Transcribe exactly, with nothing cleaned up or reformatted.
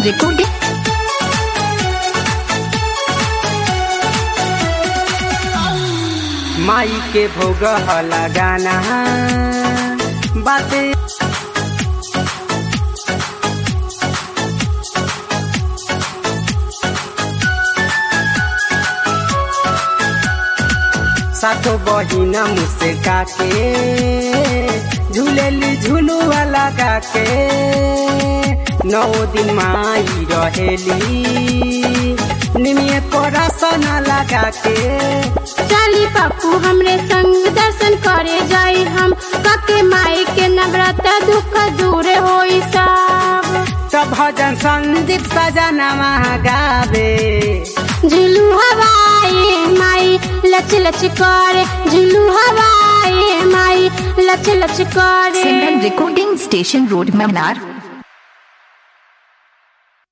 Simran recording. माई के भोग लगाना बातें साथो बहिना मुझसे काके झूलेली झुलुआ लगा के नौ दिन माई रहेली निमिये कोरासन लगा के। चली पप्पू हमरे संग दर्शन करे जाई हम कके माई के नवरात्र दुख दूर होई सब। सब भजन संदीप सजना गावे झुलू हवाए माई लच लच करे झुलू हवाए माई लच लच करे। सिमरन रिकॉर्डिंग स्टेशन रोड मनार।